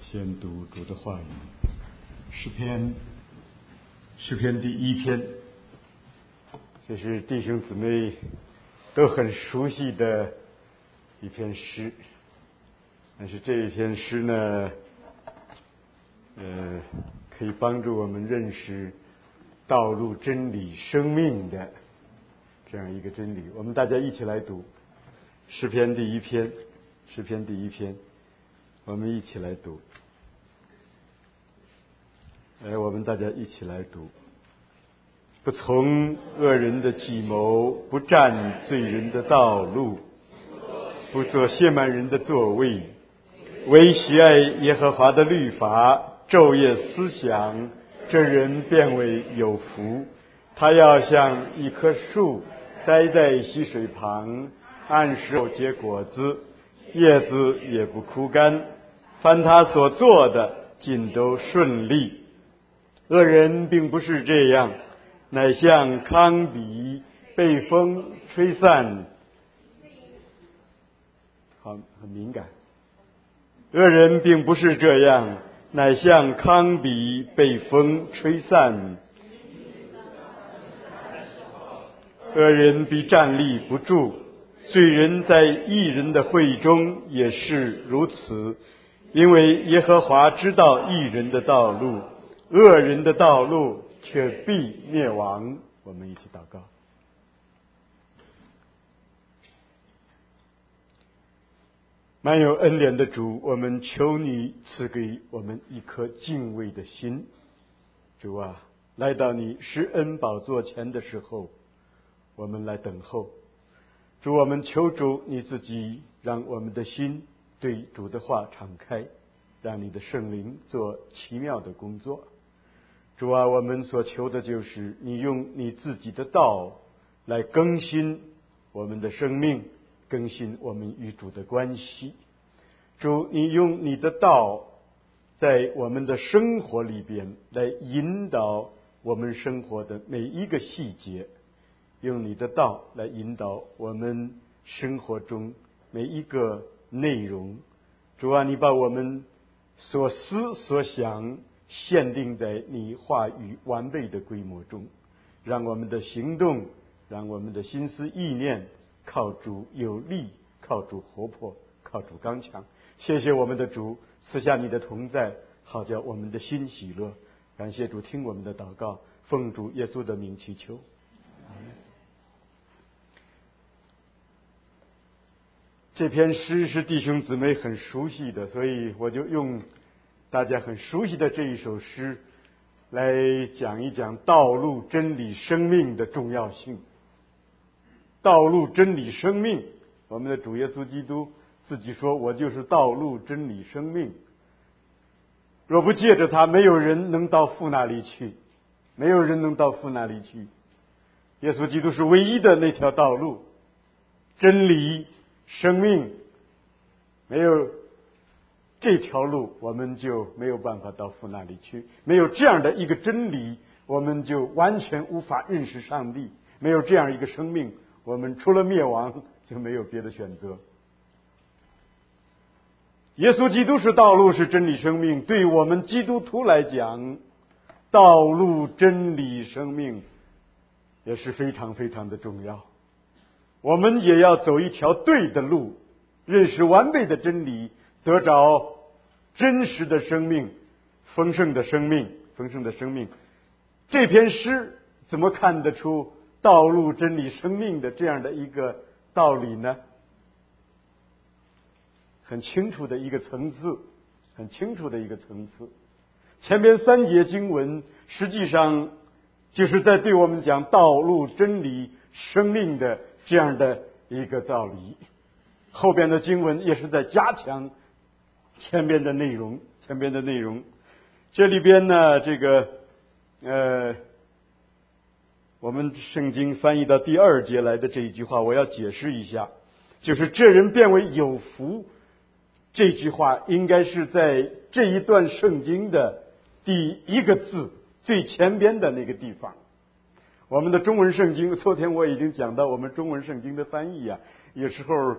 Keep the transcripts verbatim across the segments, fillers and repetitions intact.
先读主的话语，诗篇，诗篇第一篇，这是弟兄姊妹都很熟悉的一篇诗，但是这一篇诗呢，呃，可以帮助我们认识道路、真理、生命的这样一个真理。我们大家一起来读诗篇第一篇，诗篇第一篇，我们一起来读。哎，我们大家一起来读。不从恶人的计谋，不占罪人的道路，不做亵慢人的座位，唯喜爱耶和华的律法，昼夜思想，这人便为有福。他要像一棵树栽在溪水旁，按时结果子，叶子也不枯干，凡他所做的尽都顺利。恶人并不是这样，乃像糠秕被风吹散。好，很敏感。恶人并不是这样，乃像糠秕被风吹散。恶人必站立不住，罪人在义人的会中也是如此，因为耶和华知道义人的道路，恶人的道路却必灭亡。我们一起祷告。满有恩典的主，我们求你赐给我们一颗敬畏的心。主啊，来到你施恩宝座前的时候，我们来等候。主，我们求主你自己让我们的心对主的话敞开，让你的圣灵做奇妙的工作。主啊，我们所求的就是你用你自己的道来更新我们的生命，更新我们与主的关系。主，你用你的道在我们的生活里边来引导我们生活的每一个细节，用你的道来引导我们生活中每一个内容。主啊，你把我们所思所想限定在你话语完备的规模中，让我们的行动，让我们的心思意念靠主有力，靠主活泼，靠主刚强。谢谢我们的主赐下你的同在，好叫我们的心喜乐。感谢主听我们的祷告，奉主耶稣的名祈求。这篇诗是弟兄姊妹很熟悉的，所以我就用大家很熟悉的这一首诗来讲一讲道路、真理、生命的重要性。道路、真理、生命，我们的主耶稣基督自己说，我就是道路、真理、生命。若不借着他，没有人能到父那里去，没有人能到父那里去。耶稣基督是唯一的那条道路，真理、生命，没有这条路，我们就没有办法到父那里去。没有这样的一个真理，我们就完全无法认识上帝。没有这样一个生命，我们除了灭亡就没有别的选择。耶稣基督是道路，是真理、生命。对我们基督徒来讲，道路、真理、生命也是非常非常的重要。我们也要走一条对的路，认识完备的真理，得着真实的生命，丰盛的生命，丰盛的生命。这篇诗怎么看得出道路、真理、生命的这样的一个道理呢？很清楚的一个层次，很清楚的一个层次。前边三节经文实际上就是在对我们讲道路、真理、生命的这样的一个道理。后边的经文也是在加强前边的内容，前边的内容。这里边呢，这个呃，我们圣经翻译到第二节来的这一句话，我要解释一下，就是这人变为有福。这句话应该是在这一段圣经的第一个字最前边的那个地方。我们的中文圣经，昨天我已经讲到我们中文圣经的翻译啊，有时候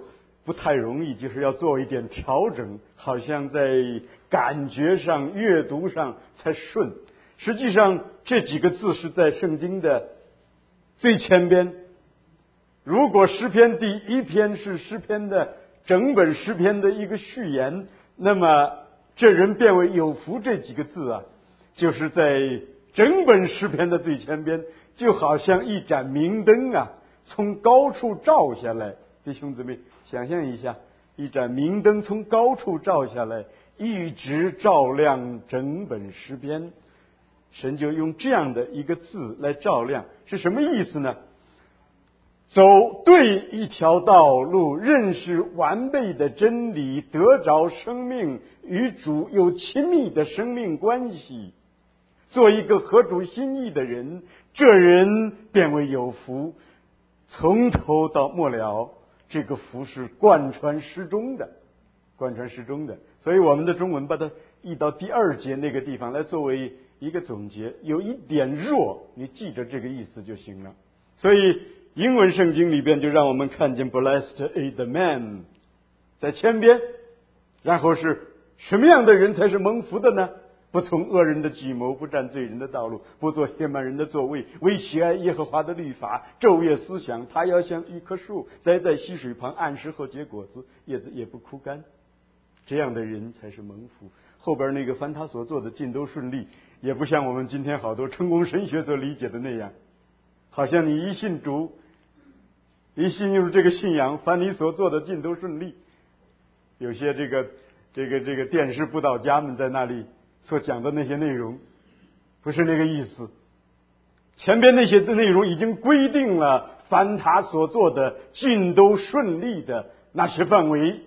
不太容易，就是要做一点调整，好像在感觉上、阅读上才顺。实际上这几个字是在圣经的最前边。如果诗篇第一篇是诗篇的整本诗篇的一个序言，那么这人变为有福这几个字啊，就是在整本诗篇的最前边，就好像一盏明灯啊，从高处照下来。弟兄姊妹，想象一下，一盏明灯从高处照下来，一直照亮整本诗篇。神就用这样的一个字来照亮，是什么意思呢？走对一条道路，认识完备的真理，得着生命，与主有亲密的生命关系，做一个合主心意的人，这人变为有福。从头到末了，这个福是贯穿诗中的，贯穿诗中的。所以我们的中文把它译到第二节那个地方来作为一个总结，有一点弱，你记着这个意思就行了。所以英文圣经里边就让我们看见 Blessed is the man 在前边，然后是什么样的人才是蒙福的呢？不从恶人的计谋，不占罪人的道路，不做亵慢人的座位，为喜爱耶和华的律法，昼夜思想。他要像一棵树栽在溪水旁，按时候结果子，叶子也不枯干。这样的人才是蒙福。后边那个凡他所做的尽都顺利，也不像我们今天好多成功神学所理解的那样，好像你一信主，一信入这个信仰，凡你所做的尽都顺利。有些这个这个这个电视布道家们在那里所讲的那些内容，不是那个意思。前边那些的内容已经规定了，凡他所做的尽都顺利的那些范围。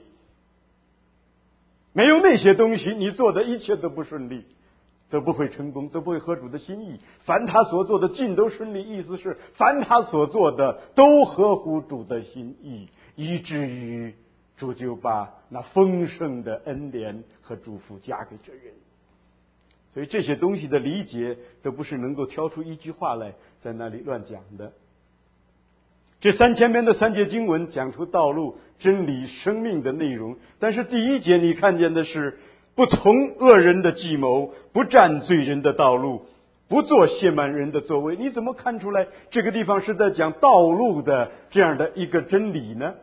没有那些东西，你做的一切都不顺利，都不会成功，都不会合主的心意。凡他所做的尽都顺利，意思是凡他所做的都合乎主的心意，以至于主就把那丰盛的恩典和祝福加给这人。所以这些东西的理解都不是能够挑出一句话来在那里乱讲的。这三千篇的三节经文讲出道路、真理、生命的内容，但是第一节你看见的是不从恶人的计谋，不占罪人的道路，不做亵慢人的座位。你怎么看出来这个地方是在讲道路的这样的一个真理呢？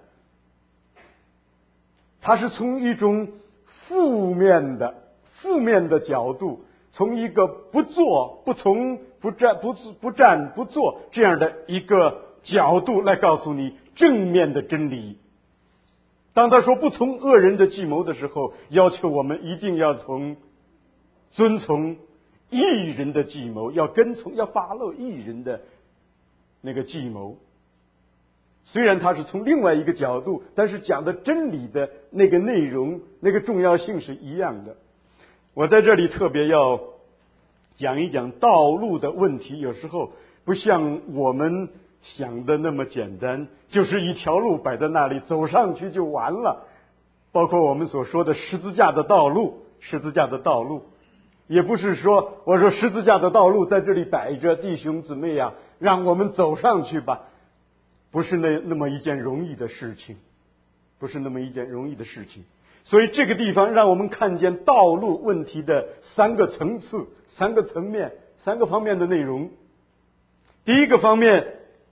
它是从一种负面的负面的角度，从一个不做、不从、不占、不不占、不做这样的一个角度来告诉你正面的真理。当他说不从恶人的计谋的时候，要求我们一定要从遵从义人的计谋，要跟从要follow义人的那个计谋。虽然他是从另外一个角度，但是讲的真理的那个内容、那个重要性是一样的。我在这里特别要讲一讲道路的问题，有时候不像我们想的那么简单，就是一条路摆在那里，走上去就完了。包括我们所说的十字架的道路，十字架的道路，也不是说我说十字架的道路在这里摆着，弟兄姊妹呀，让我们走上去吧，不是那那么一件容易的事情，不是那么一件容易的事情。所以这个地方让我们看见道路问题的三个层次、三个层面、三个方面的内容。第一个方面，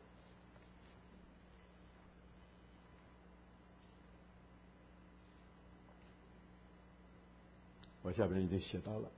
我下边已经写到了，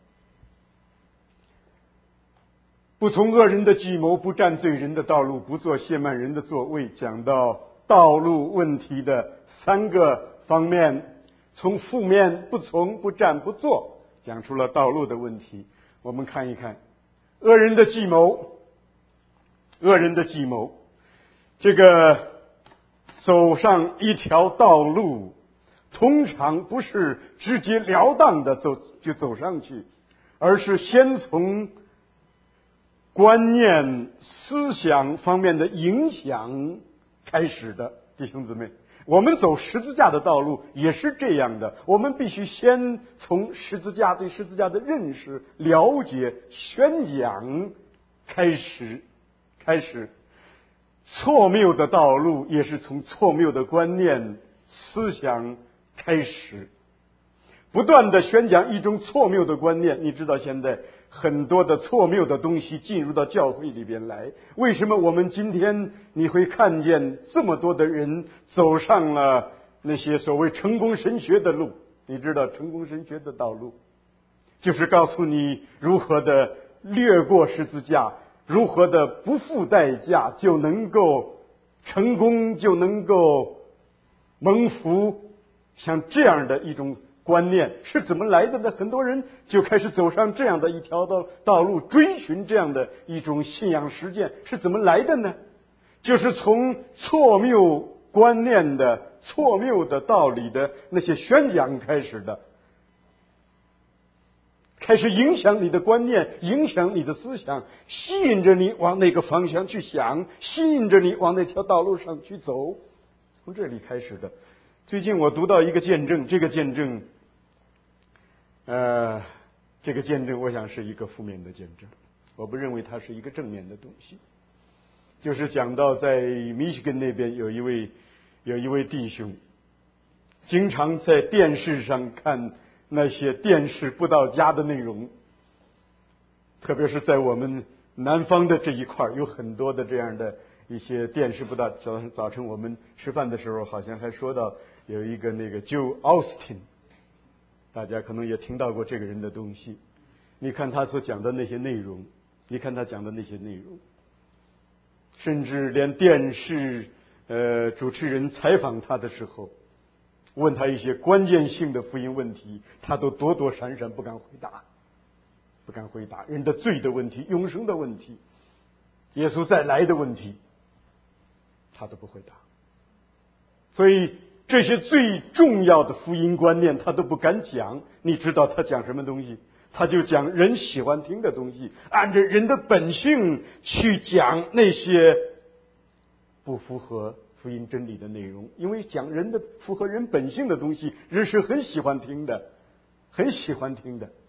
不从恶人的计谋，不占罪人的道路，不做亵慢人的座位。讲到道路问题的三个方面，从负面不从、不占、不做，讲出了道路的问题。我们看一看恶人的计谋，恶人的计谋，这个走上一条道路，通常不是直截了当的走就走上去，而是先从观念、思想方面的影响开始的。弟兄姊妹，我们走十字架的道路也是这样的，我们必须先从十字架对十字架的认识、了解、宣讲开始开始。错谬的道路也是从错谬的观念、 思想开始，不断的宣讲一种错谬的观念。你知道现在很多的错谬的东西进入到教会里边来，为什么我们今天你会看见这么多的人走上了那些所谓成功神学的路？你知道成功神学的道路就是告诉你如何的略过十字架，如何的不付代价就能够成功，就能够蒙福。像这样的一种观念是怎么来的呢？很多人就开始走上这样的一条道道路，追寻这样的一种信仰实践是怎么来的呢？就是从错谬观念的、错谬的道理的那些宣讲开始的，开始影响你的观念，影响你的思想，吸引着你往那个方向去想，吸引着你往那条道路上去走，从这里开始的。最近我读到一个见证，这个见证呃，这个见证我想是一个负面的见证，我不认为它是一个正面的东西。就是讲到在密歇根那边有一位有一位弟兄，经常在电视上看那些电视布道家的内容，特别是在我们南方的这一块有很多的这样的一些电视布道。早上早晨我们吃饭的时候好像还说到有一个那个 Joel Osteen， 大家可能也听到过这个人的东西。你看他所讲的那些内容，你看他讲的那些内容，甚至连电视呃主持人采访他的时候，问他一些关键性的福音问题，他都躲躲闪闪，不敢回答，不敢回答。人的罪的问题、永生的问题、耶稣再来的问题，他都不回答。所以这些最重要的福音观念他都不敢讲。你知道他讲什么东西？他就讲人喜欢听的东西，按照人的本性去讲那些不符合福音真理的内容。因为讲人的符合人本性的东西，人是很喜欢听的，很喜欢听的。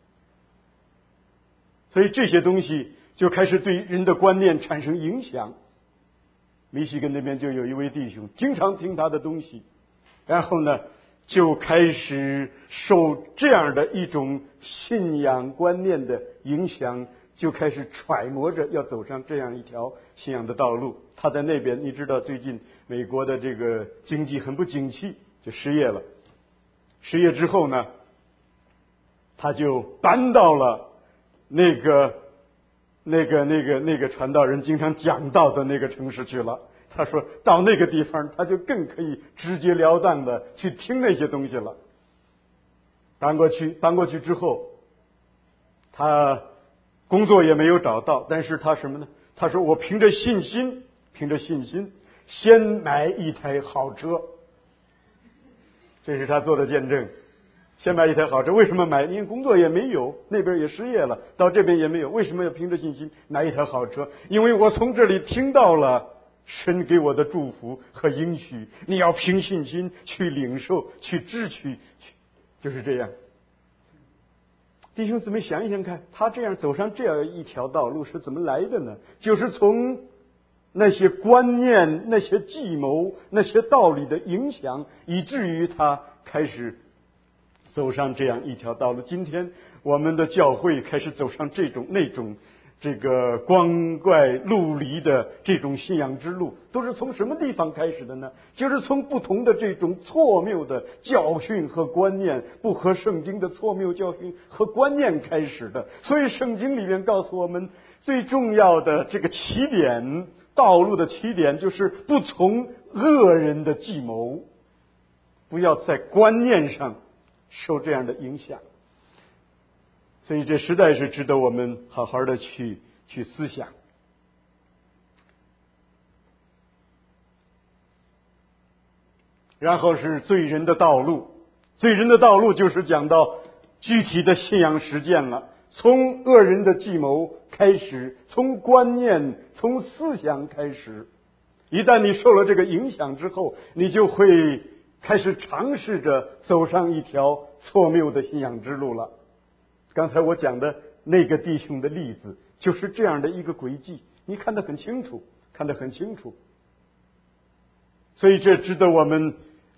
所以这些东西就开始对人的观念产生影响。密西根那边就有一位弟兄经常听他的东西，然后呢就开始受这样的一种信仰观念的影响，就开始揣摩着要走上这样一条信仰的道路。他在那边，你知道最近美国的这个经济很不景气，就失业了。失业之后呢，他就搬到了那个那个那个那个传道人经常讲道的那个城市去了。他说到那个地方他就更可以直截了当的去听那些东西了。搬过去搬过去之后，他工作也没有找到，但是他什么呢？他说我凭着信心凭着信心先买一台好车。这是他做的见证，先买一台好车。为什么买？因为工作也没有，那边也失业了，到这边也没有。为什么要凭着信心买一台好车？因为我从这里听到了神给我的祝福和应许，你要凭信心去领受，去支取，就是这样。弟兄姊妹想一想看，他这样走上这样一条道路是怎么来的呢？就是从那些观念、那些计谋、那些道理的影响，以至于他开始走上这样一条道路。今天我们的教会开始走上这种那种这个光怪陆离的这种信仰之路，都是从什么地方开始的呢？就是从不同的这种错谬的教训和观念，不合圣经的错谬教训和观念开始的。所以圣经里面告诉我们，最重要的这个起点，道路的起点，就是不从恶人的计谋，不要在观念上受这样的影响。所以这实在是值得我们好好的去去思想。然后是罪人的道路，罪人的道路就是讲到具体的信仰实践了，从恶人的计谋开始，从观念、从思想开始。一旦你受了这个影响之后，你就会开始尝试着走上一条错谬的信仰之路了。刚才我讲的那个弟兄的例子就是这样的一个轨迹，你看得很清楚，看得很清楚。所以这值得我们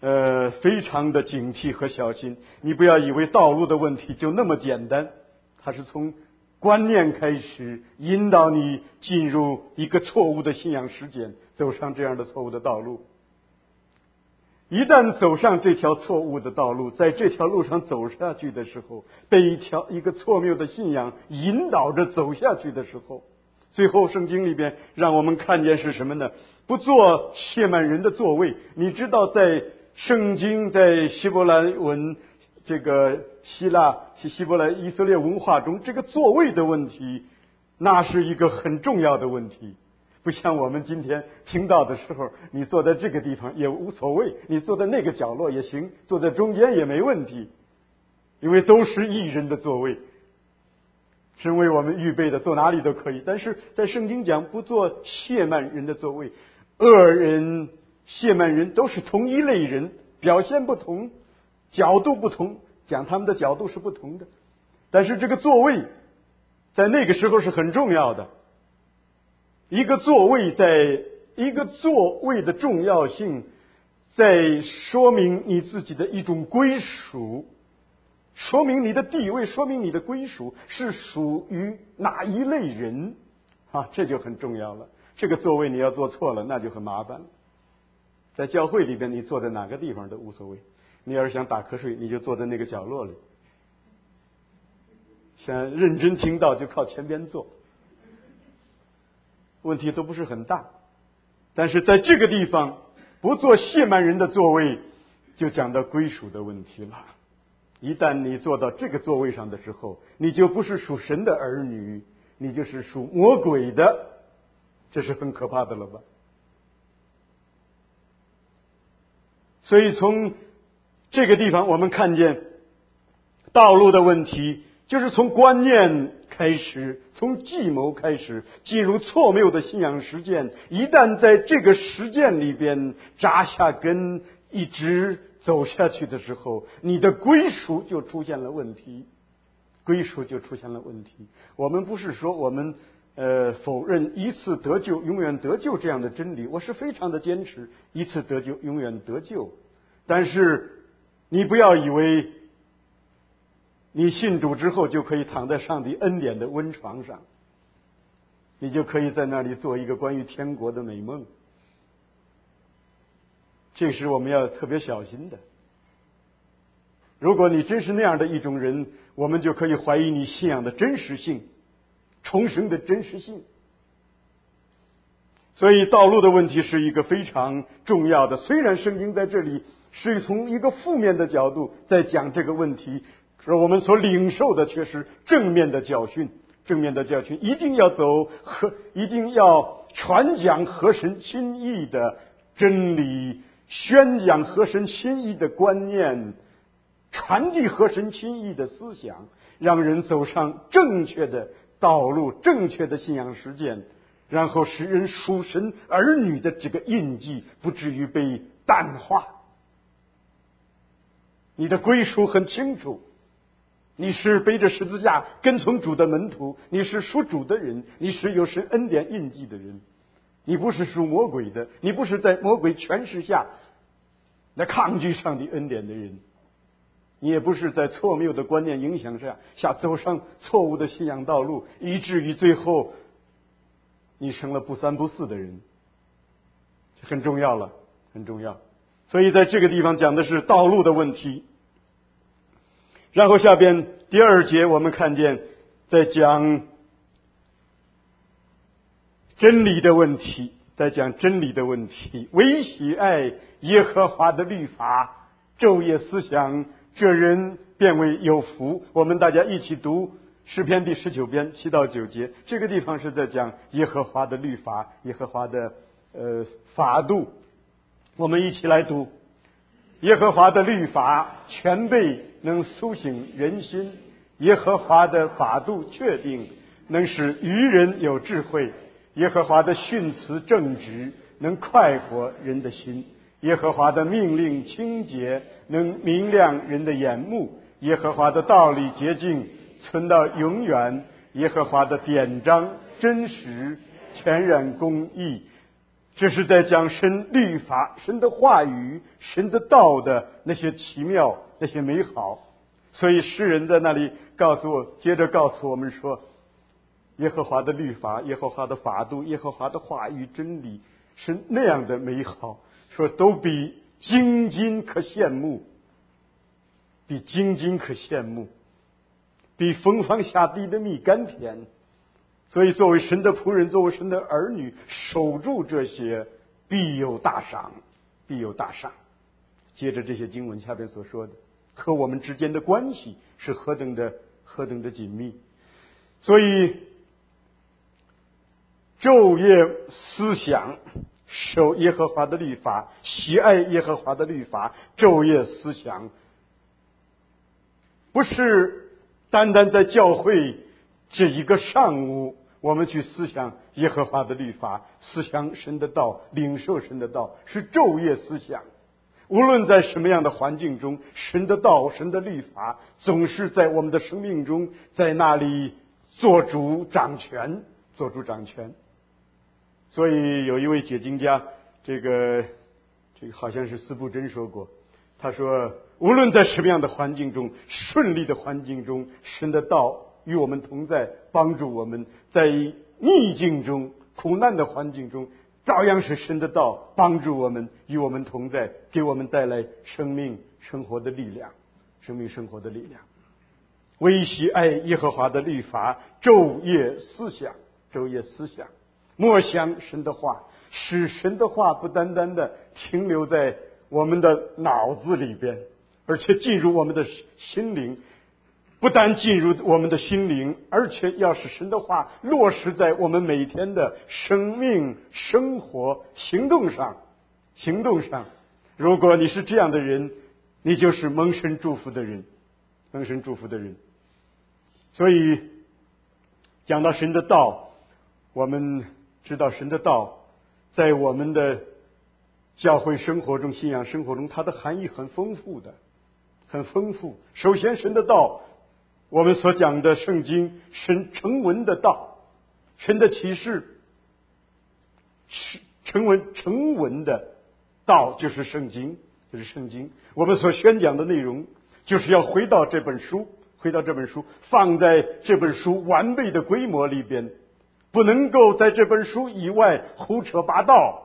呃非常的警惕和小心。你不要以为道路的问题就那么简单，它是从观念开始引导你进入一个错误的信仰实践，走上这样的错误的道路。一旦走上这条错误的道路，在这条路上走下去的时候，被一条一个错谬的信仰引导着走下去的时候，最后圣经里边让我们看见是什么呢？不做亵慢人的座位。你知道在圣经在希伯来文这个希腊希希伯来以色列文化中，这个座位的问题那是一个很重要的问题。不像我们今天听到的时候，你坐在这个地方也无所谓，你坐在那个角落也行，坐在中间也没问题，因为都是义人的座位，是为我们预备的，坐哪里都可以。但是在圣经讲不做亵慢人的座位，恶人亵慢人都是同一类人，表现不同，角度不同，讲他们的角度是不同的，但是这个座位在那个时候是很重要的。一个座位在一个座位的重要性，在说明你自己的一种归属，说明你的地位，说明你的归属是属于哪一类人啊，这就很重要了。这个座位你要坐错了，那就很麻烦了。在教会里边，你坐在哪个地方都无所谓。你要是想打瞌睡，你就坐在那个角落里；想认真听到，就靠前边坐。问题都不是很大，但是在这个地方不做亵慢人的座位，就讲到归属的问题了。一旦你坐到这个座位上的时候，你就不是属神的儿女，你就是属魔鬼的，这是很可怕的了吧？所以从这个地方我们看见道路的问题，就是从观念开始，从计谋开始，进入错谬的信仰实践。一旦在这个实践里边扎下根，一直走下去的时候，你的归属就出现了问题，归属就出现了问题。我们不是说我们呃否认一次得救永远得救这样的真理，我是非常的坚持一次得救永远得救。但是你不要以为你信主之后就可以躺在上帝恩典的温床上，你就可以在那里做一个关于天国的美梦。这是我们要特别小心的。如果你真是那样的一种人，我们就可以怀疑你信仰的真实性，重生的真实性。所以道路的问题是一个非常重要的，虽然圣经在这里是从一个负面的角度在讲这个问题，而我们所领受的却是正面的教训。正面的教训一定要走和一定要传讲合神心意的真理，宣讲合神心意的观念，传递合神心意的思想，让人走上正确的道路，正确的信仰实践，然后使人属神儿女的这个印记不至于被淡化。你的归属很清楚，你是背着十字架跟从主的门徒，你是属主的人，你是有神恩典印记的人，你不是属魔鬼的，你不是在魔鬼权势下来抗拒上帝恩典的人，你也不是在错谬的观念影响下下走上错误的信仰道路，以至于最后你成了不三不四的人。这很重要了，很重要。所以在这个地方讲的是道路的问题。然后下边第二节我们看见在讲真理的问题，在讲真理的问题。唯喜爱耶和华的律法，昼夜思想，这人便为有福。我们大家一起读诗篇第十九篇七到九节，这个地方是在讲耶和华的律法，耶和华的呃法度。我们一起来读。耶和华的律法全备，能苏醒人心；耶和华的法度确定，能使愚人有智慧；耶和华的训词正直，能快活人的心；耶和华的命令清洁，能明亮人的眼目；耶和华的道理洁净，存到永远；耶和华的典章真实，全然公义。 这是在讲神律法、神的话语、神的道的那些奇妙、那些美好。所以诗人在那里告诉我，接着告诉我们说，耶和华的律法、耶和华的法度、耶和华的话语真理是那样的美好，说都比精金可羡慕，比精金可羡慕，比蜂房下地的蜜甘甜。所以作为神的仆人，作为神的儿女，守住这些必有大赏，必有大赏。接着这些经文下边所说的，和我们之间的关系是何等的何等的紧密。所以昼夜思想，守耶和华的律法，喜爱耶和华的律法，昼夜思想，不是单单在教会这一个上午我们去思想耶和华的律法，思想神的道，领受神的道，是昼夜思想。无论在什么样的环境中，神的道、神的律法总是在我们的生命中，在那里做主掌权，做主掌权。所以有一位解经家，这个这个好像是司布真说过，他说，无论在什么样的环境中，顺利的环境中，神的道与我们同在，帮助我们；在逆境中、苦难的环境中，照样是神的道帮助我们，与我们同在，给我们带来生命生活的力量，生命生活的力量。唯喜爱耶和华的律法，昼夜思想，昼夜思想，默想神的话，使神的话不单单的停留在我们的脑子里边，而且进入我们的心灵。不但进入我们的心灵，而且要使神的话落实在我们每天的生命、生活、行动上。行动上，如果你是这样的人，你就是蒙神祝福的人，蒙神祝福的人。所以讲到神的道，我们知道神的道在我们的教会生活中、信仰生活中，它的含义很丰富的，很丰富。首先，神的道，我们所讲的圣经，神成文的道，神的启示，成文成文的道就是圣经，就是圣经。我们所宣讲的内容，就是要回到这本书，回到这本书，放在这本书完备的规模里边，不能够在这本书以外胡扯八道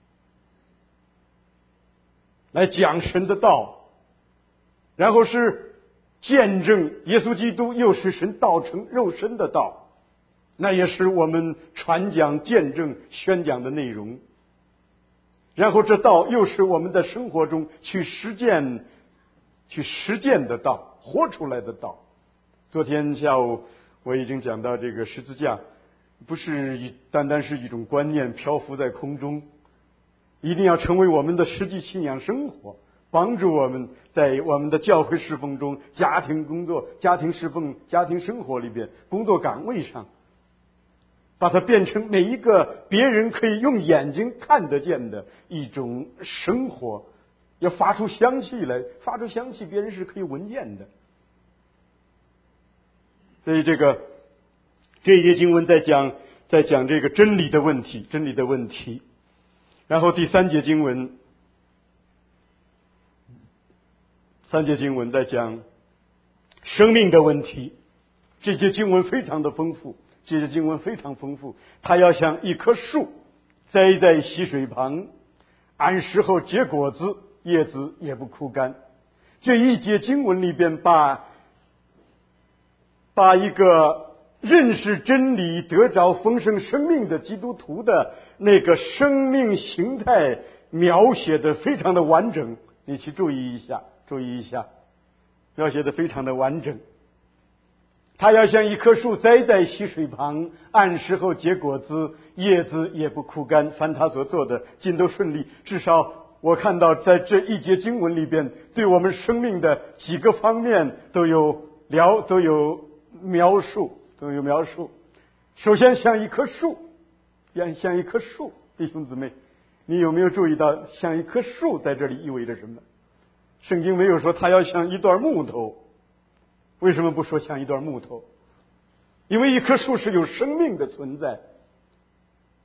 来讲神的道，然后是见证耶稣基督又是神道成肉身的道，那也是我们传讲、见证、宣讲的内容。然后这道又是我们在生活中去实践、去实践的道，活出来的道。昨天下午我已经讲到，这个十字架不是一单单是一种观念漂浮在空中，一定要成为我们的实际信仰生活，帮助我们在我们的教会侍奉中、家庭工作、家庭侍奉、家庭生活里边、工作岗位上，把它变成每一个别人可以用眼睛看得见的一种生活，要发出香气来，发出香气别人是可以闻见的。所以这个这一节经文在讲在讲这个真理的问题，真理的问题。然后第三节经文，三节经文在讲生命的问题。这节经文非常的丰富，这节经文非常丰富。它要像一棵树栽在溪水旁，按时候结果子，叶子也不枯干。这一节经文里边把把一个认识真理、得着丰盛生命的基督徒的那个生命形态描写的非常的完整，你去注意一下，注意一下，描写的非常的完整。他要像一棵树栽在溪水旁，按时候结果子，叶子也不枯干，凡他所做的尽都顺利。至少我看到在这一节经文里边，对我们生命的几个方面都有聊，都有描述，都有描述。首先像一棵树，像像一棵树，弟兄姊妹，你有没有注意到像一棵树在这里意味着什么？圣经没有说它要像一段木头，为什么不说像一段木头？因为一棵树是有生命的存在，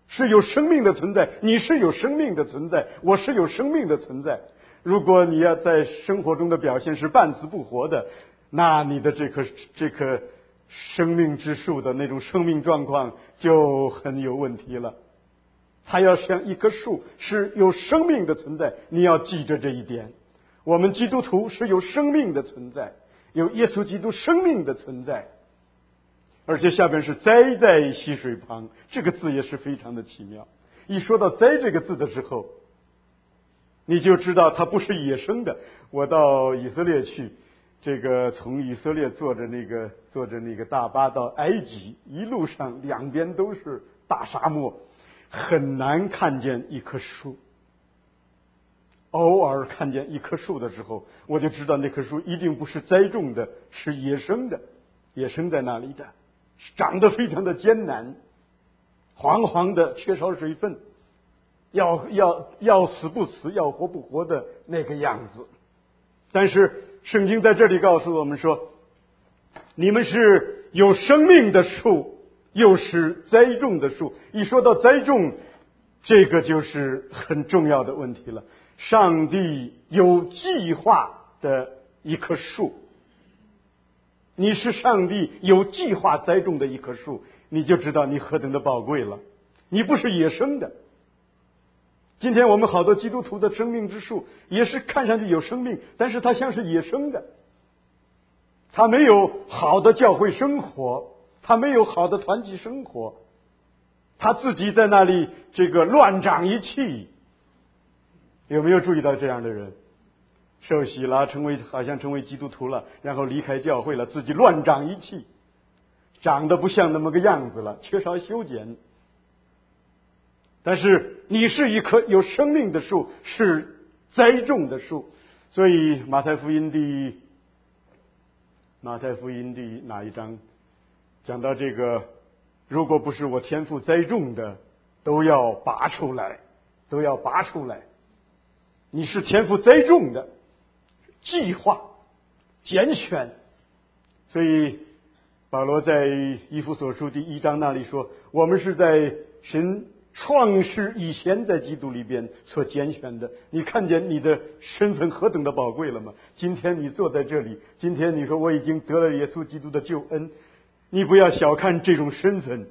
是有生命的存在，你是有生命的存在，我是有生命的存在。如果你要在生活中的表现是半死不活的，那你的这棵这棵生命之树的那种生命状况就很有问题了。它要像一棵树是有生命的存在，你要记着这一点。我们基督徒是有生命的存在，有耶稣基督生命的存在。而且下边是栽在溪水旁，这个字也是非常的奇妙。一说到栽这个字的时候，你就知道它不是野生的。我到以色列去，这个从以色列坐着那个坐着那个大巴到埃及，一路上两边都是大沙漠，很难看见一棵树。偶尔看见一棵树的时候，我就知道那棵树一定不是栽种的，是野生的，野生在那里的，长得非常的艰难，黄黄的，缺少水分，要要要死不死，要活不活的那个样子。但是圣经在这里告诉我们说，你们是有生命的树，又是栽种的树。一说到栽种，这个就是很重要的问题了。上帝有计划的一棵树，你是上帝有计划栽种的一棵树，你就知道你何等的宝贵了。你不是野生的。今天我们好多基督徒的生命之树也是看上去有生命，但是它像是野生的，它没有好的教会生活，它没有好的团体生活，它自己在那里这个乱长一气。有没有注意到这样的人？受洗了，成为好像成为基督徒了，然后离开教会了，自己乱长一气，长得不像那么个样子了，缺少修剪。但是你是一棵有生命的树，是栽种的树。所以马太福音第马太福音第哪一章讲到这个，如果不是我天父栽种的，都要拔出来，都要拔出来。你是天父栽种的，计划拣选。所以保罗在以弗所书第一章那里说，我们是在神创世以前在基督里边所拣选的。你看见你的身份何等的宝贵了吗？今天你坐在这里，今天你说我已经得了耶稣基督的救恩，你不要小看这种身份。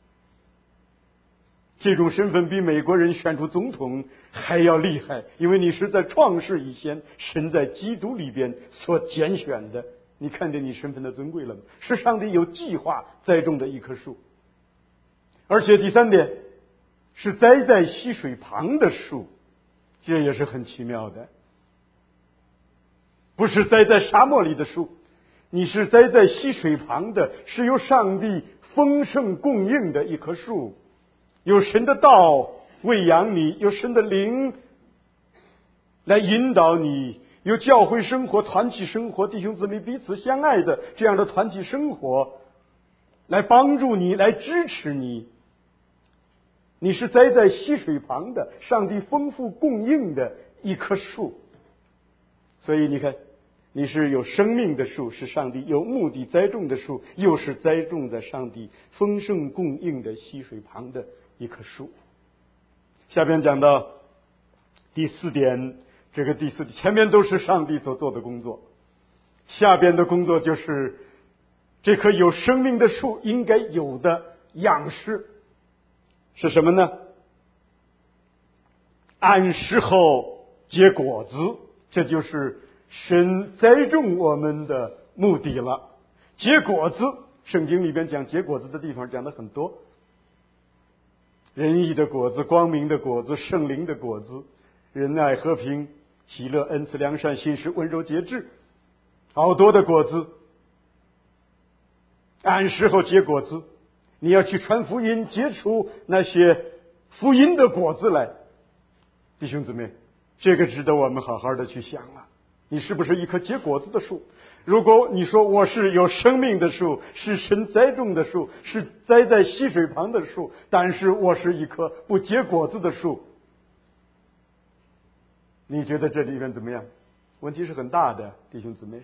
这种身份比美国人选出总统还要厉害，因为你是在创世以前神在基督里边所拣选的。你看见你身份的尊贵了吗？是上帝有计划栽种的一棵树。而且第三点是栽在溪水旁的树，这也是很奇妙的。不是栽在沙漠里的树，你是栽在溪水旁的，是由上帝丰盛供应的一棵树。有神的道喂养你，有神的灵来引导你，有教会生活、团体生活、弟兄姊妹彼此相爱的这样的团体生活来帮助你，来支持你。你是栽在溪水旁的，上帝丰富供应的一棵树。所以你看，你是有生命的树，是上帝有目的栽种的树，又是栽种在上帝丰盛供应的溪水旁的一棵树。下边讲到第四点，这个第四点前面都是上帝所做的工作，下边的工作就是这棵有生命的树应该有的样式是什么呢？按时候结果子，这就是神栽种我们的目的了。结果子，圣经里边讲结果子的地方讲的很多，仁义的果子，光明的果子，圣灵的果子，仁爱、和平、喜乐、恩慈、良善、信实、温柔、节制，好多的果子。按时候结果子，你要去传福音，结出那些福音的果子来。弟兄姊妹，这个值得我们好好的去想啊！你是不是一棵结果子的树？如果你说我是有生命的树，是神栽种的树，是栽在溪水旁的树，但是我是一棵不结果子的树，你觉得这里面怎么样？问题是很大的，弟兄姊妹。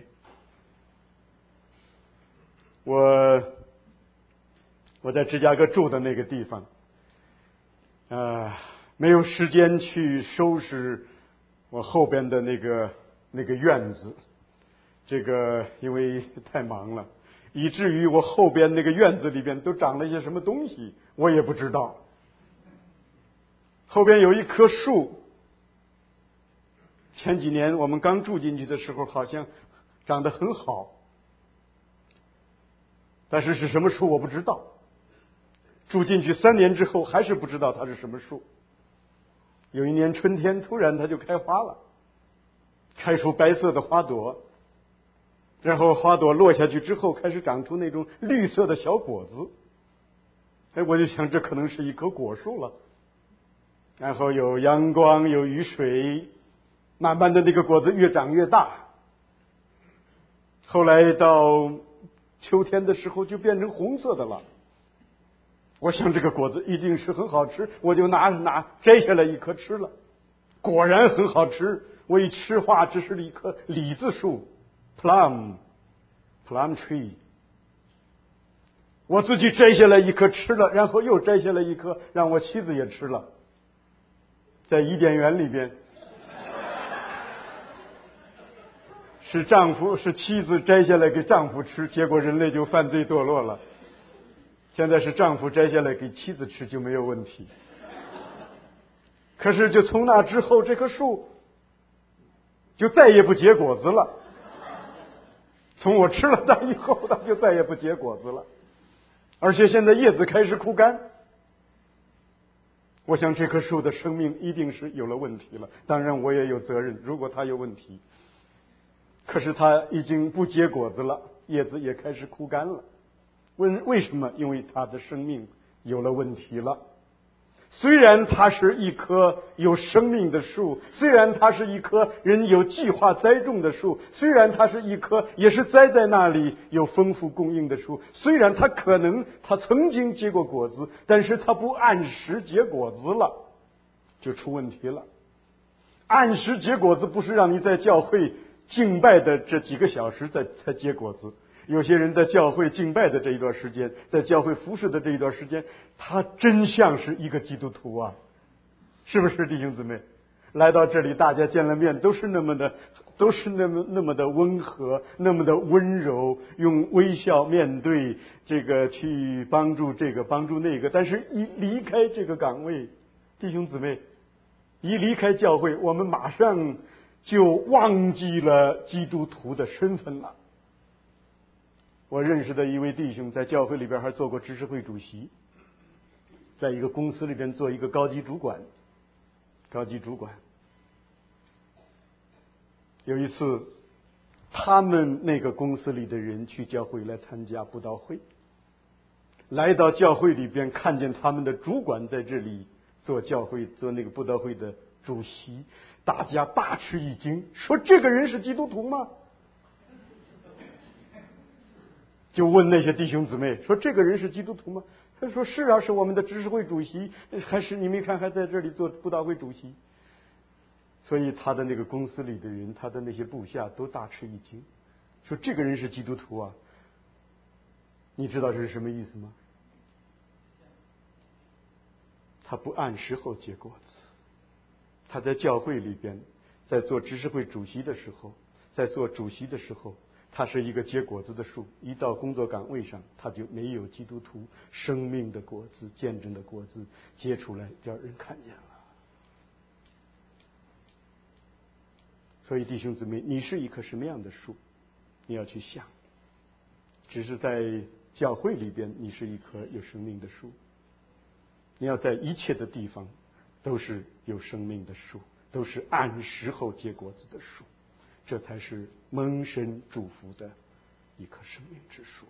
我我在芝加哥住的那个地方， 啊，没有时间去收拾我后边的那个那个院子，这个因为太忙了，以至于我后边那个院子里边都长了一些什么东西，我也不知道。后边有一棵树，前几年我们刚住进去的时候，好像长得很好，但是是什么树我不知道。住进去三年之后，还是不知道它是什么树。有一年春天，突然它就开花了，开出白色的花朵，然后花朵落下去之后，开始长出那种绿色的小果子。哎，我就想这可能是一棵果树了。然后有阳光，有雨水，慢慢的那个果子越长越大。后来到秋天的时候，就变成红色的了。我想这个果子一定是很好吃，我就拿拿摘下来一颗吃了。果然很好吃，我一吃话，这是一棵李子树 ，plum plum tree。我自己摘下来一颗吃了，然后又摘下来一颗，让我妻子也吃了。在伊甸园里边，是丈夫是妻子摘下来给丈夫吃，结果人类就犯罪堕落了。现在是丈夫摘下来给妻子吃就没有问题。可是就从那之后，这棵树就再也不结果子了。从我吃了它以后，它就再也不结果子了，而且现在叶子开始枯干。我想这棵树的生命一定是有了问题了，当然我也有责任，如果它有问题。可是它已经不结果子了，叶子也开始枯干了。问为什么？因为它的生命有了问题了。虽然它是一棵有生命的树，虽然它是一棵人有计划栽种的树，虽然它是一棵也是栽在那里有丰富供应的树，虽然它可能它曾经结过果子，但是它不按时结果子了，就出问题了。按时结果子不是让你在教会敬拜的这几个小时才才结果子。有些人在教会敬拜的这一段时间，在教会服侍的这一段时间，他真像是一个基督徒啊，是不是弟兄姊妹？来到这里，大家见了面都是那么的，都是那么那么的温和，那么的温柔，用微笑面对这个，去帮助这个，帮助那个。但是一离开这个岗位，弟兄姊妹，一离开教会，我们马上就忘记了基督徒的身份了。我认识的一位弟兄在教会里边还做过执事会主席，在一个公司里边做一个高级主管。高级主管有一次，他们那个公司里的人去教会来参加布道会，来到教会里边，看见他们的主管在这里做教会做那个布道会的主席，大家大吃一惊，说这个人是基督徒吗？就问那些弟兄姊妹说：“这个人是基督徒吗？”他说：“是啊，是我们的执事会主席，还是你没看还在这里做布道会主席。”所以他的那个公司里的人，他的那些部下都大吃一惊，说：“这个人是基督徒啊！”你知道这是什么意思吗？他不按时候结果子。他在教会里边，在做执事会主席的时候，在做主席的时候，他是一个结果子的树，一到工作岗位上，他就没有基督徒生命的果子、见证的果子结出来，叫人看见了。所以弟兄姊妹，你是一棵什么样的树，你要去想。只是在教会里边，你是一棵有生命的树，你要在一切的地方都是有生命的树，都是按时候结果子的树，这才是蒙神祝福的一棵生命之树。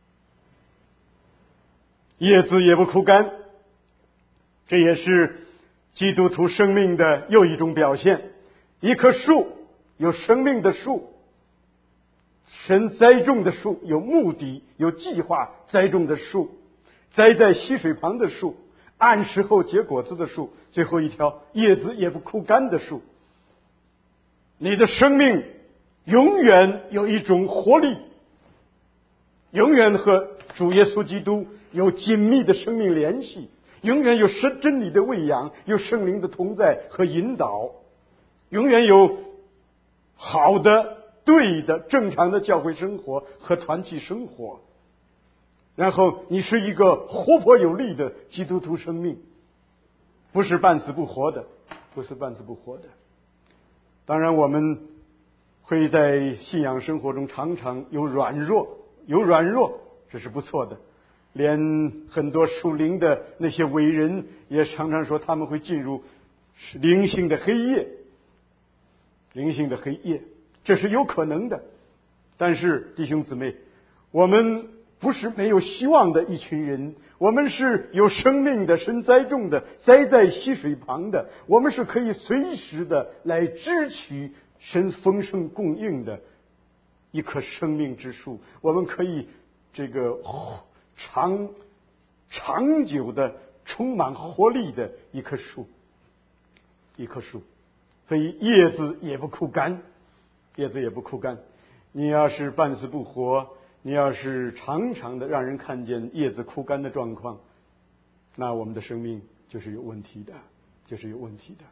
叶子也不枯干，这也是基督徒生命的又一种表现。一棵树，有生命的树，神栽种的树，有目的有计划栽种的树，栽在溪水旁的树，按时候结果子的树，最后一条叶子也不枯干的树。你的生命永远有一种活力，永远和主耶稣基督有紧密的生命联系， 永远有神真理的喂养，有圣灵的同在和引导，永远有好的、对的、正常的教会生活和团契生活。然后你是一个活泼有力的基督徒生命，不是半死不活的，不是半死不活的。当然我们会在信仰生活中常常有软弱，有软弱，这是不错的。连很多属灵的那些伟人也常常说他们会进入灵性的黑夜，灵性的黑夜，这是有可能的。但是弟兄姊妹，我们不是没有希望的一群人，我们是有生命的，神栽种的，栽在溪水旁的，我们是可以随时的来支取神丰盛供应的一棵生命之树，我们可以这个长长久的充满活力的一棵树，一棵树，所以叶子也不枯干，叶子也不枯干。你要是半死不活，你要是常常的让人看见叶子枯干的状况，那我们的生命就是有问题的，就是有问题的。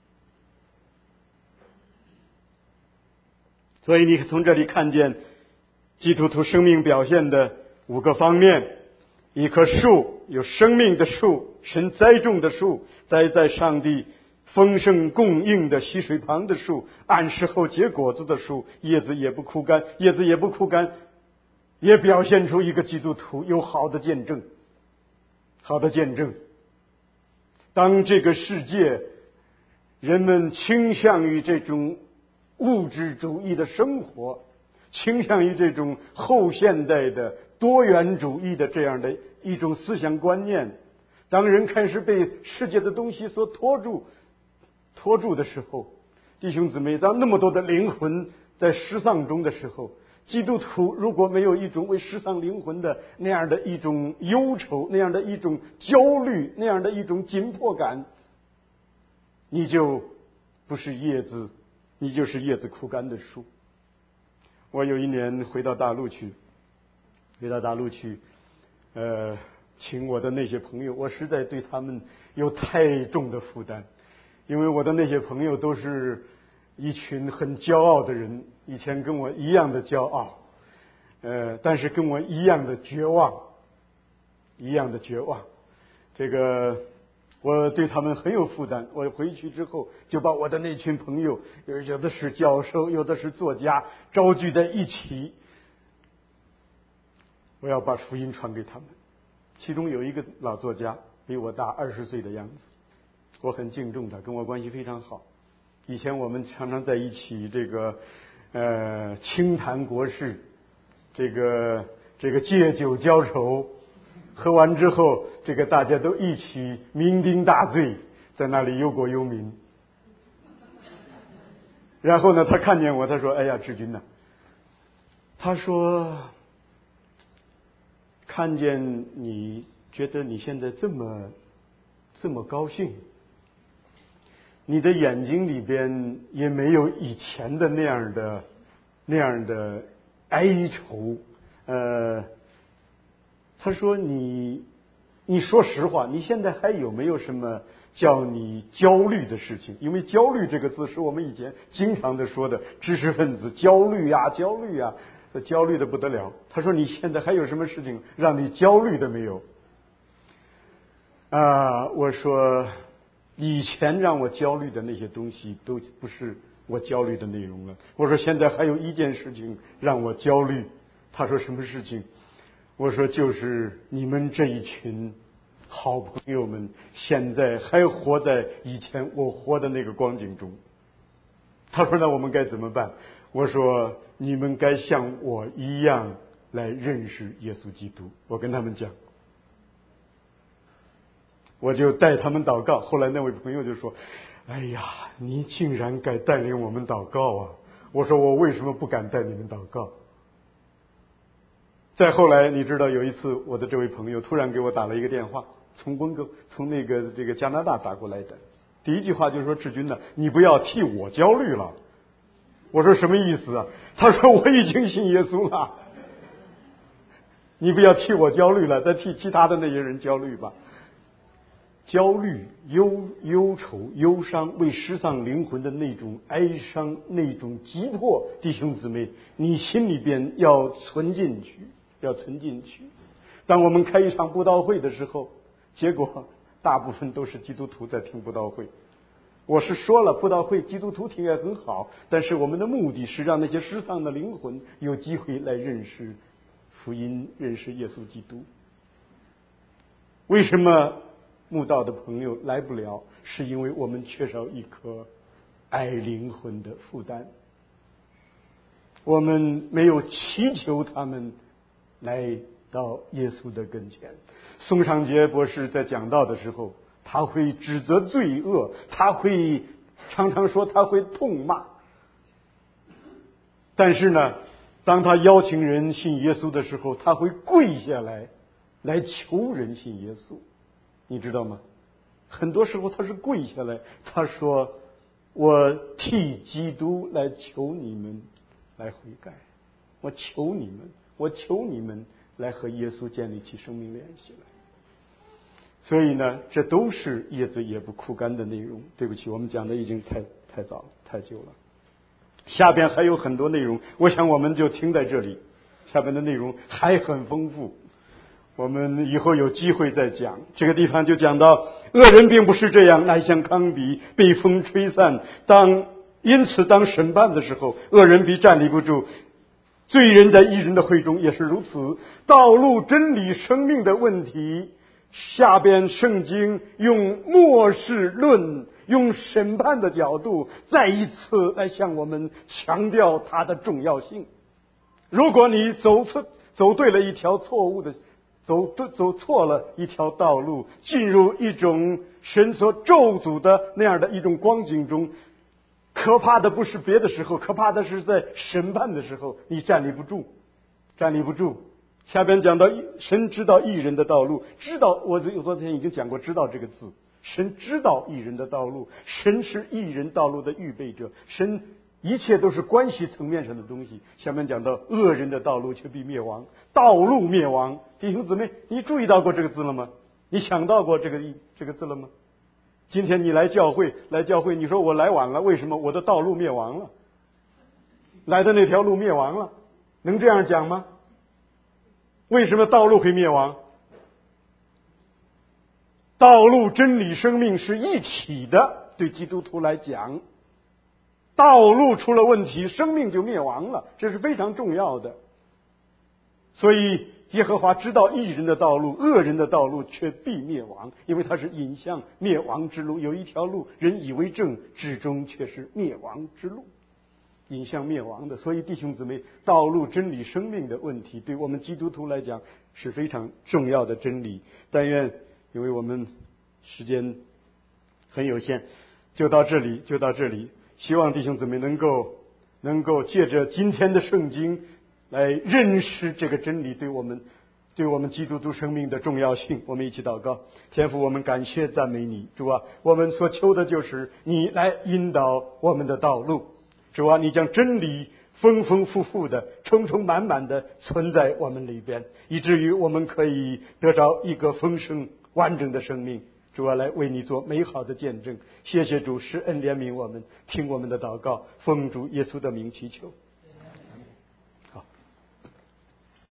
所以你从这里看见基督徒生命表现的五个方面：一棵树，有生命的树，神栽种的树，栽在上帝丰盛供应的溪水旁的树，按时候结果子的树，叶子也不枯干，叶子也不枯干，也表现出一个基督徒有好的见证，好的见证。当这个世界人们倾向于这种物质主义的生活，倾向于这种后现代的多元主义的这样的一种思想观念，当人开始被世界的东西所拖住拖住的时候，弟兄姊妹，当那么多的灵魂在失丧中的时候，基督徒如果没有一种为失丧灵魂的那样的一种忧愁，那样的一种焦虑，那样的一种紧迫感，你就不是叶子，你就是叶子枯干的树。我有一年回到大陆去，回到大陆去，呃，请我的那些朋友，我实在对他们有太重的负担，因为我的那些朋友都是一群很骄傲的人，以前跟我一样的骄傲，呃，但是跟我一样的绝望，一样的绝望。这个我对他们很有负担。我回去之后就把我的那群朋友，有有的是教授，有的是作家，召集在一起，我要把福音传给他们。其中有一个老作家，比我大二十岁的样子，我很敬重他，跟我关系非常好。以前我们常常在一起，这个呃轻谈国事，这个这个借酒浇愁，喝完之后，这个大家都一起酩酊大醉，在那里忧国忧民。然后呢，他看见我，他说：“哎呀，志军呐，他说看见你，觉得你现在这么这么高兴。你的眼睛里边也没有以前的那样的那样的哀愁，呃，他说你你说实话，你现在还有没有什么叫你焦虑的事情？因为焦虑这个字是我们以前经常的说的，知识分子焦虑呀，焦虑呀，焦虑的不得了。他说你现在还有什么事情让你焦虑的没有？啊，我说。以前让我焦虑的那些东西都不是我焦虑的内容了。我说现在还有一件事情让我焦虑。他说什么事情？我说就是你们这一群好朋友们现在还活在以前我活的那个光景中。他说那我们该怎么办？我说你们该像我一样来认识耶稣基督。我跟他们讲，我就带他们祷告。后来那位朋友就说：“哎呀，你竟然敢带领我们祷告啊！”我说：“我为什么不敢带你们祷告？”再后来，你知道有一次，我的这位朋友突然给我打了一个电话，从温哥从那个这个加拿大打过来的。第一句话就是说：“志军呢，你不要替我焦虑了。”我说：“什么意思啊？”他说：“我已经信耶稣了，你不要替我焦虑了，再替其他的那些人焦虑吧。” 焦虑、忧忧愁、忧伤，为失丧灵魂的那种哀伤、那种急迫，弟兄姊妹，你心里边要存进去，要存进去。当我们开一场布道会的时候，结果大部分都是基督徒在听布道会。我是说了，布道会基督徒听也很好，但是我们的目的是让那些失丧的灵魂有机会来认识福音，认识耶稣基督。为什么慕道的朋友来不了？是因为我们缺少一颗爱灵魂的负担，我们没有祈求他们来到耶稣的跟前。宋尚杰博士在讲道的时候，他会指责罪恶，他会常常说他会痛骂，但是呢，当他邀请人信耶稣的时候，他会跪下来来求人信耶稣，你知道吗？很多时候他是跪下来，他说我替基督来求你们来悔改，我求你们，我求你们来和耶稣建立起生命联系来。所以呢，这都是叶子也不枯干的内容。对不起，我们讲的已经太太早太久了。下边还有很多内容，我想我们就停在这里。下边的内容还很丰富，我们以后有机会再讲。这个地方就讲到，恶人并不是这样，乃像糠秕被风吹散。当因此当审判的时候，恶人必站立不住。罪人在义人的会中也是如此。道路、真理、生命的问题，下边圣经用末世论，用审判的角度再一次来向我们强调它的重要性。如果你走错走对了一条错误的走对走错了一条道路，进入一种神所咒诅的那样的一种光景中，可怕的不是别的时候，可怕的是在审判的时候你站立不住，站立不住。下边讲到神知道义人的道路，知道，我昨天已经讲过知道这个字，神知道义人的道路，神是义人道路的预备者，神一切都是关系层面上的东西。下面讲到恶人的道路却必灭亡，道路灭亡。弟兄姊妹，你注意到过这个字了吗？你想到过这个这个字了吗？今天你来教会来教会，你说我来晚了，为什么？我的道路灭亡了，来的那条路灭亡了，能这样讲吗？为什么道路会灭亡？道路、真理、生命是一体的，对基督徒来讲，道路出了问题，生命就灭亡了，这是非常重要的。所以耶和华知道义人的道路，恶人的道路却必灭亡，因为它是引向灭亡之路。有一条路人以为正，至终却是灭亡之路，引向灭亡的。所以弟兄姊妹，道路、真理、生命的问题对我们基督徒来讲是非常重要的真理。但愿因为我们时间很有限，就到这里就到这里。希望弟兄姊妹能够能够借着今天的圣经来认识这个真理对我们对我们基督徒生命的重要性。我们一起祷告。天父，我们感谢赞美你，主啊，我们所求的就是你来引导我们的道路。主啊，你将真理丰丰富富的、充充满满的存在我们里边，以至于我们可以得着一个丰盛完整的生命。主啊，来为你做美好的见证。谢谢主，施恩怜悯我们，听我们的祷告，奉主耶稣的名祈求。